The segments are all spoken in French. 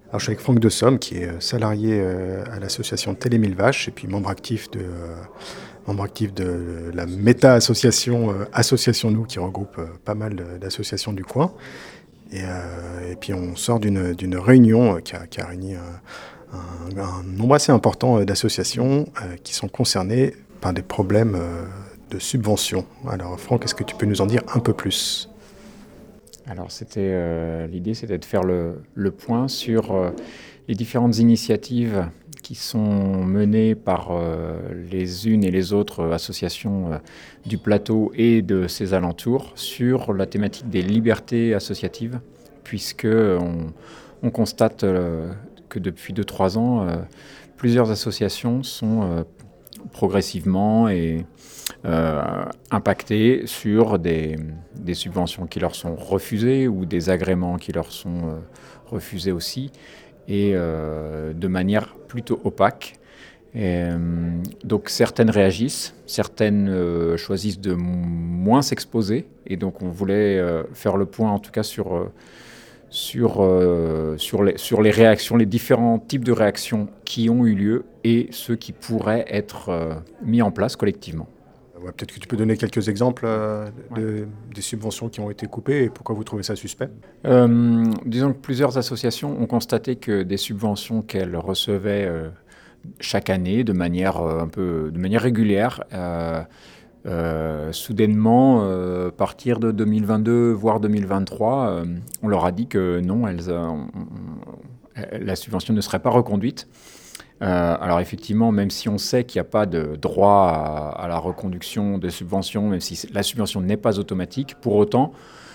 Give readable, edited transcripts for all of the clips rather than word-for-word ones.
Alors, je suis avec Franck de Somme, qui est salarié à l'association Télé Mille Vaches et puis membre actif de la méta-association Association Nous, qui regroupe pas mal d'associations du coin. Et puis on sort d'une réunion qui a réuni un nombre assez important d'associations qui sont concernées par des problèmes de subvention. Alors Franck, est-ce que tu peux nous en dire un peu plus ? Alors l'idée c'était de faire le point sur les différentes initiatives qui sont menées par les unes et les autres associations du plateau et de ses alentours sur la thématique des libertés associatives, puisque on constate que depuis 2-3 ans, plusieurs associations sont progressivement et impactés sur des subventions qui leur sont refusées ou des agréments qui leur sont refusés aussi, et de manière plutôt opaque. Donc certaines réagissent, certaines choisissent de moins s'exposer, et donc on voulait faire le point en tout cas sur les réactions, les différents types de réactions qui ont eu lieu et ceux qui pourraient être mis en place collectivement. Ouais, peut-être que tu peux donner quelques exemples des subventions qui ont été coupées et pourquoi vous trouvez ça suspect ? Disons que plusieurs associations ont constaté que des subventions qu'elles recevaient chaque année de manière régulière, soudainement, à partir de 2022, voire 2023, on leur a dit que non, la subvention ne serait pas reconduite. Alors effectivement, même si on sait qu'il n'y a pas de droit à la reconduction de subventions, même si la subvention n'est pas automatique, pour autant,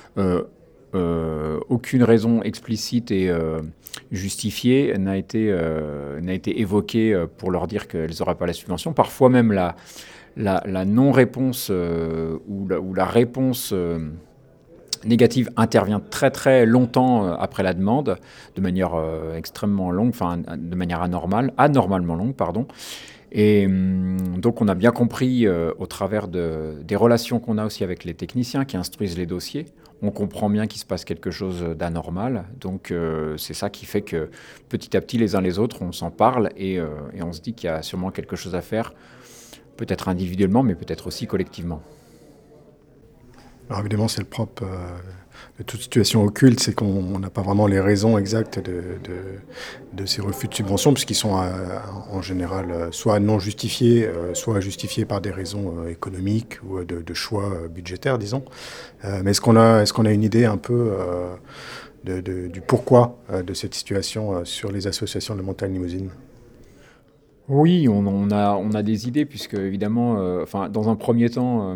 aucune raison explicite et justifiée n'a été évoquée pour leur dire qu'elles n'auraient pas la subvention. Parfois même la non-réponse ou la réponse négative intervient très très longtemps après la demande, de manière extrêmement longue, de manière anormalement longue, pardon. Et donc on a bien compris au travers des relations qu'on a aussi avec les techniciens qui instruisent les dossiers, on comprend bien qu'il se passe quelque chose d'anormal. Donc c'est ça qui fait que petit à petit, les uns les autres, on s'en parle et on se dit qu'il y a sûrement quelque chose à faire, peut-être individuellement, mais peut-être aussi collectivement. Alors évidemment, c'est le propre de toute situation occulte, c'est qu'on n'a pas vraiment les raisons exactes de ces refus de subvention, puisqu'ils sont en général soit non justifiés, soit justifiés par des raisons économiques ou de choix budgétaires, disons. Mais est-ce qu'on a une idée un peu du pourquoi de cette situation sur les associations de montagne limousine ? Oui, on a des idées, puisque évidemment, dans un premier temps,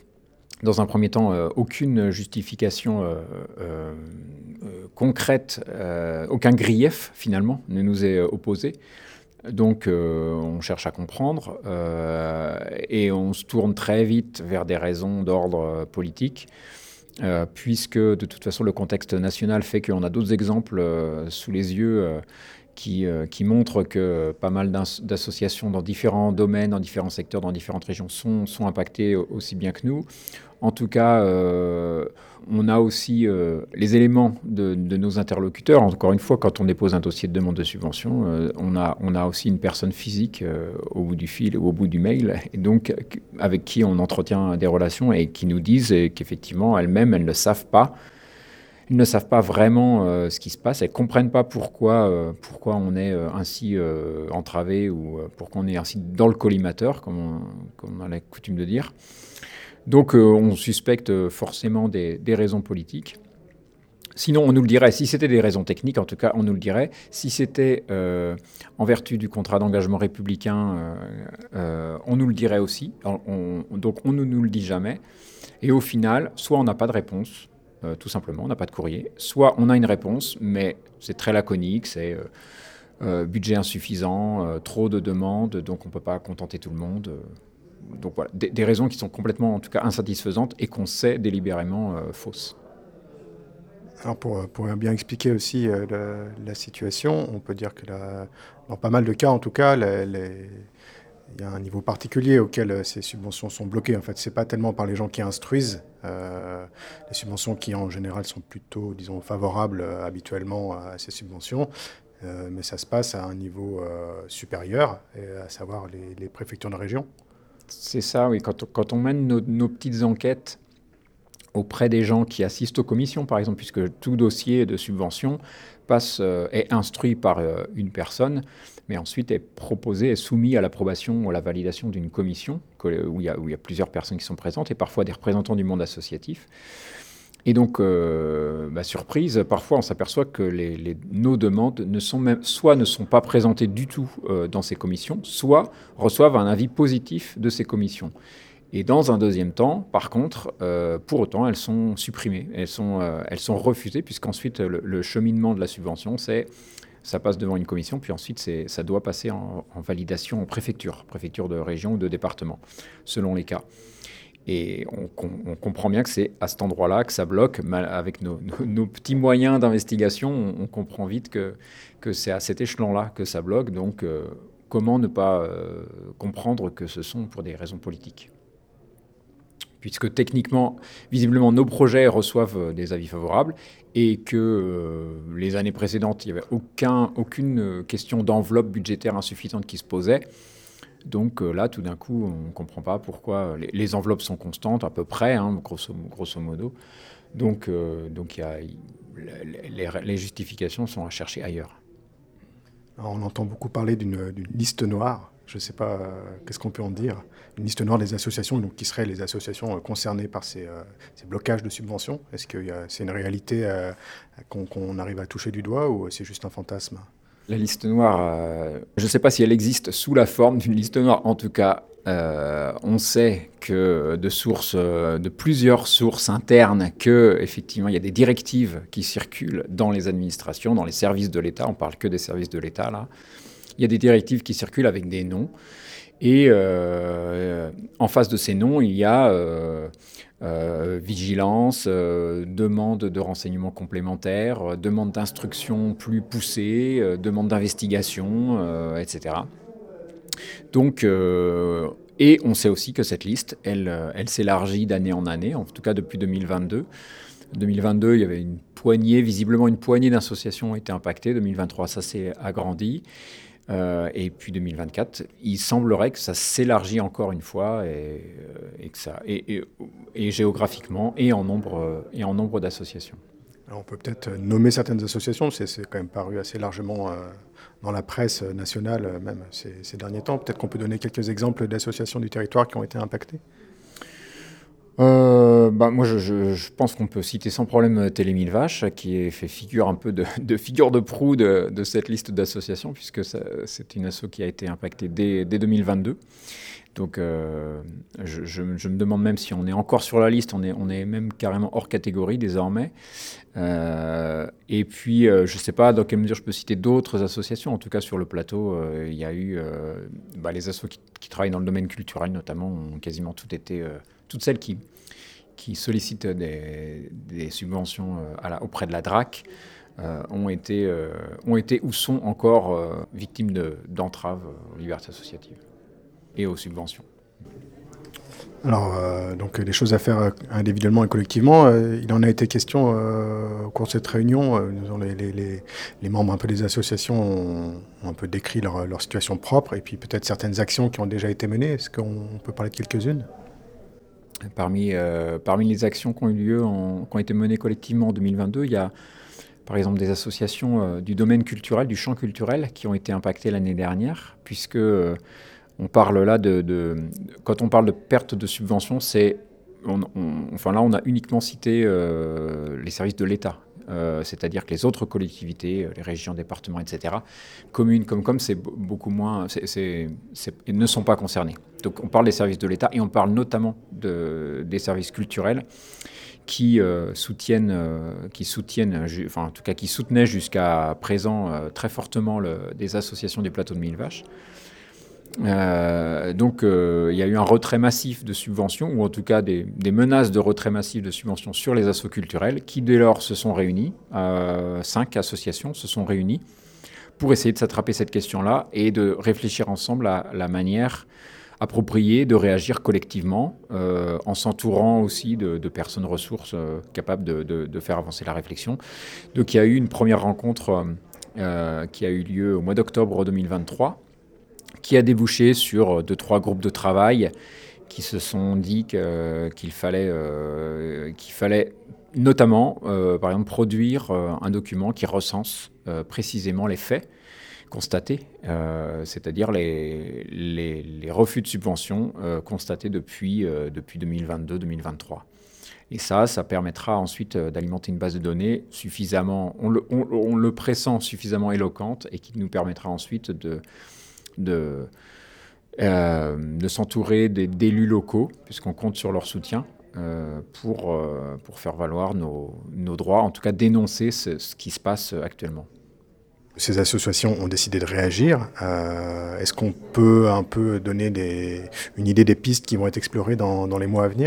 aucune justification concrète, aucun grief finalement ne nous est opposé. Donc on cherche à comprendre et on se tourne très vite vers des raisons d'ordre politique, puisque de toute façon le contexte national fait qu'on a d'autres exemples sous les yeux qui montrent que pas mal d'associations dans différents domaines, dans différents secteurs, dans différentes régions sont impactées aussi bien que nous. En tout cas, on a aussi les éléments de nos interlocuteurs. Encore une fois, quand on dépose un dossier de demande de subvention, on a aussi une personne physique au bout du fil ou au bout du mail, et donc avec qui on entretient des relations et qui nous disent qu'effectivement, elles-mêmes, elles ne savent pas. Ils ne savent pas vraiment ce qui se passe. Elles ne comprennent pas pourquoi on est ainsi entravé ou pourquoi on est ainsi dans le collimateur, comme on a la coutume de dire. Donc on suspecte forcément des raisons politiques. Sinon, on nous le dirait. Si c'était des raisons techniques, en tout cas, on nous le dirait. Si c'était en vertu du contrat d'engagement républicain, on nous le dirait aussi. Donc on ne nous le dit jamais. Et au final, soit on n'a pas de réponse, tout simplement, on n'a pas de courrier. Soit on a une réponse, mais c'est très laconique, c'est budget insuffisant, trop de demandes, donc on ne peut pas contenter tout le monde. Donc voilà, des raisons qui sont complètement, en tout cas, insatisfaisantes et qu'on sait délibérément fausses. Alors pour bien expliquer aussi la situation, on peut dire que dans pas mal de cas, en tout cas, il y a un niveau particulier auquel ces subventions sont bloquées. En fait, c'est pas tellement par les gens qui instruisent. Les subventions qui, en général, sont plutôt, disons, favorables habituellement à ces subventions. mais ça se passe à un niveau supérieur, à savoir les préfectures de région. C'est ça, oui. Quand on mène nos petites enquêtes auprès des gens qui assistent aux commissions, par exemple, puisque tout dossier de subvention est instruit par une personne, mais ensuite est proposé, est soumis à l'approbation ou à la validation d'une commission, où il y a plusieurs personnes qui sont présentes, et parfois des représentants du monde associatif. Et donc, surprise, parfois on s'aperçoit que nos demandes soit ne sont pas présentées du tout dans ces commissions, soit reçoivent un avis positif de ces commissions. Et dans un deuxième temps, par contre, pour autant, elles sont supprimées, elles sont refusées, puisqu'ensuite le cheminement de la subvention, ça passe devant une commission, puis ensuite ça doit passer en validation en préfecture de région ou de département, selon les cas. Et on comprend bien que c'est à cet endroit-là que ça bloque. Avec nos petits moyens d'investigation, on comprend vite que c'est à cet échelon-là que ça bloque. Donc, comment ne pas comprendre que ce sont pour des raisons politiques ? Puisque techniquement, visiblement, nos projets reçoivent des avis favorables et que les années précédentes, il n'y avait aucune question d'enveloppe budgétaire insuffisante qui se posait. Donc là, tout d'un coup, on ne comprend pas pourquoi les enveloppes sont constantes, à peu près, grosso modo. Donc les justifications sont à chercher ailleurs. Alors, on entend beaucoup parler d'une liste noire. Je ne sais pas, qu'est-ce qu'on peut en dire ? Une liste noire des associations, donc, qui seraient les associations concernées par ces blocages de subventions. Est-ce que c'est une réalité qu'on arrive à toucher du doigt ou c'est juste un fantasme ? La liste noire, je ne sais pas si elle existe sous la forme d'une liste noire. En tout cas, on sait que de plusieurs sources internes, qu'effectivement, il y a des directives qui circulent dans les administrations, dans les services de l'État. On ne parle que des services de l'État, là. Il y a des directives qui circulent avec des noms. Et en face de ces noms, il y a vigilance, demande de renseignements complémentaires, demande d'instruction plus poussée, demande d'investigation, etc. Donc, et on sait aussi que cette liste, elle s'élargit d'année en année, en tout cas depuis 2022. 2022, il y avait visiblement une poignée d'associations ont été impactées. 2023, ça s'est agrandi. Et puis 2024, il semblerait que ça s'élargit encore une fois et géographiquement et en nombre d'associations. Alors on peut peut-être nommer certaines associations, c'est quand même paru assez largement dans la presse nationale même ces derniers temps. Peut-être qu'on peut donner quelques exemples d'associations du territoire qui ont été impactées. Moi, je pense qu'on peut citer sans problème Télé 1000 Vaches, qui fait figure un peu de figure de proue de cette liste d'associations, puisque c'est une asso qui a été impactée dès 2022. Donc, je me demande même si on est encore sur la liste, on est même carrément hors catégorie désormais. Et puis, je ne sais pas dans quelle mesure je peux citer d'autres associations. En tout cas, sur le plateau, il y a eu les assos qui travaillent dans le domaine culturel, notamment, ont quasiment toutes celles qui sollicitent des subventions auprès de la DRAC ont été ou sont encore victimes d'entraves aux libertés associatives et aux subventions. Alors, donc des choses à faire individuellement et collectivement. Il en a été question au cours de cette réunion. Les membres un peu des associations ont un peu décrit leur situation propre et puis peut-être certaines actions qui ont déjà été menées. Est-ce qu'on peut parler de quelques-unes ? Parmi les actions qui ont eu lieu, qui ont été menées collectivement en 2022, il y a par exemple des associations du domaine culturel, du champ culturel, qui ont été impactées l'année dernière, puisque on parle là quand on parle de perte de subventions, là on a uniquement cité les services de l'État. C'est-à-dire que les autres collectivités, les régions, départements, etc., communes, c'est beaucoup moins, ne sont pas concernés. Donc on parle des services de l'État et on parle notamment des services culturels qui soutenaient jusqu'à présent très fortement des associations des plateaux de 1000 Vaches. Donc il y a eu un retrait massif de subventions, ou en tout cas des menaces de retrait massif de subventions sur les assos culturels, qui dès lors se sont réunis, 5 associations se sont réunies pour essayer de s'attraper cette question-là et de réfléchir ensemble à la manière appropriée de réagir collectivement, en s'entourant aussi de personnes ressources capables de faire avancer la réflexion. Donc il y a eu une première rencontre qui a eu lieu au mois d'octobre 2023, qui a débouché sur 2-3 groupes de travail qui se sont dit qu'il fallait notamment, par exemple, produire un document qui recense précisément les faits constatés, c'est-à-dire les refus de subventions constatés depuis 2022-2023. Et ça permettra ensuite d'alimenter une base de données suffisamment, on le pressent, suffisamment éloquente, et qui nous permettra ensuite de s'entourer d'élus locaux, puisqu'on compte sur leur soutien pour faire valoir nos droits, en tout cas dénoncer ce qui se passe actuellement. Ces associations ont décidé de réagir. Est-ce qu'on peut un peu donner une idée des pistes qui vont être explorées dans les mois à venir ?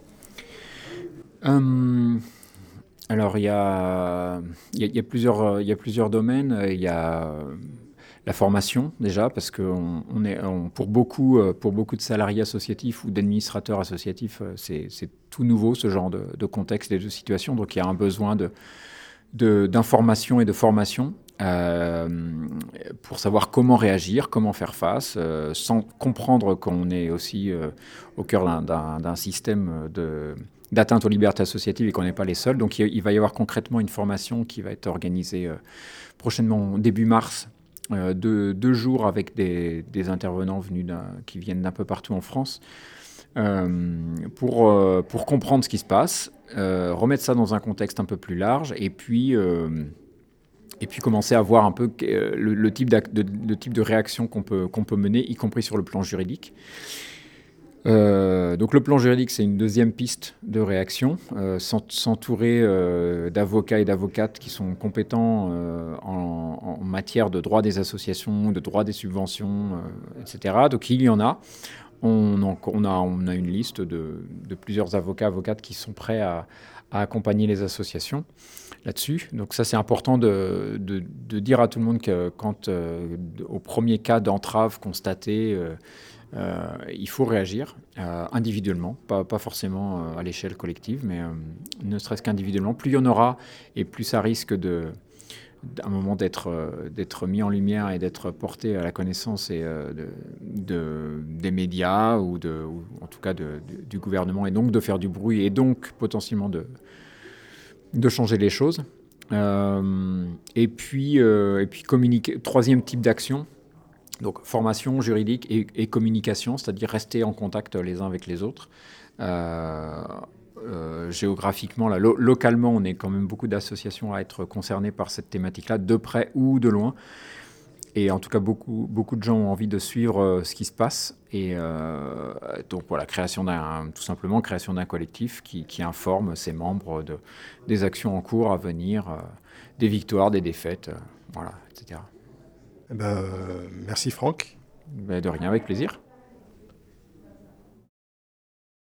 Alors, il y a plusieurs domaines. Il y a la formation, déjà, parce que pour beaucoup de salariés associatifs ou d'administrateurs associatifs, c'est tout nouveau, ce genre de contexte et de situation. Donc, il y a un besoin d'information et de formation pour savoir comment réagir, comment faire face, sans comprendre qu'on est aussi au cœur d'un système d'atteinte aux libertés associatives et qu'on n'est pas les seuls. Donc il va y avoir concrètement une formation qui va être organisée prochainement, début mars, 2 jours avec des intervenants qui viennent d'un peu partout en France, pour comprendre ce qui se passe, remettre ça dans un contexte un peu plus large, et puis commencer à voir un peu le type de réaction qu'on peut mener, y compris sur le plan juridique. Donc le plan juridique, c'est une deuxième piste de réaction, s'entourer d'avocats et d'avocates qui sont compétents en matière de droit des associations, de droit des subventions, etc. Donc il y en a. On a une liste de plusieurs avocates qui sont prêts à accompagner les associations là-dessus. Donc ça, c'est important de dire à tout le monde que quand, au premier cas d'entrave constaté, il faut réagir individuellement, pas forcément à l'échelle collective, mais ne serait-ce qu'individuellement. Plus il y en aura, et plus ça risque à un moment d'être mis en lumière et d'être porté à la connaissance des médias ou en tout cas du gouvernement, et donc de faire du bruit, et donc potentiellement de changer les choses. Et puis communiquer. Troisième type d'action, donc formation juridique et communication, c'est-à-dire rester en contact les uns avec les autres. Géographiquement, localement, on est quand même beaucoup d'associations à être concernées par cette thématique-là, de près ou de loin. Et en tout cas, beaucoup de gens ont envie de suivre ce qui se passe. Et donc voilà, tout simplement création d'un collectif qui informe ses membres des actions en cours à venir, des victoires, des défaites, voilà, etc. Merci Franck. De rien, avec plaisir.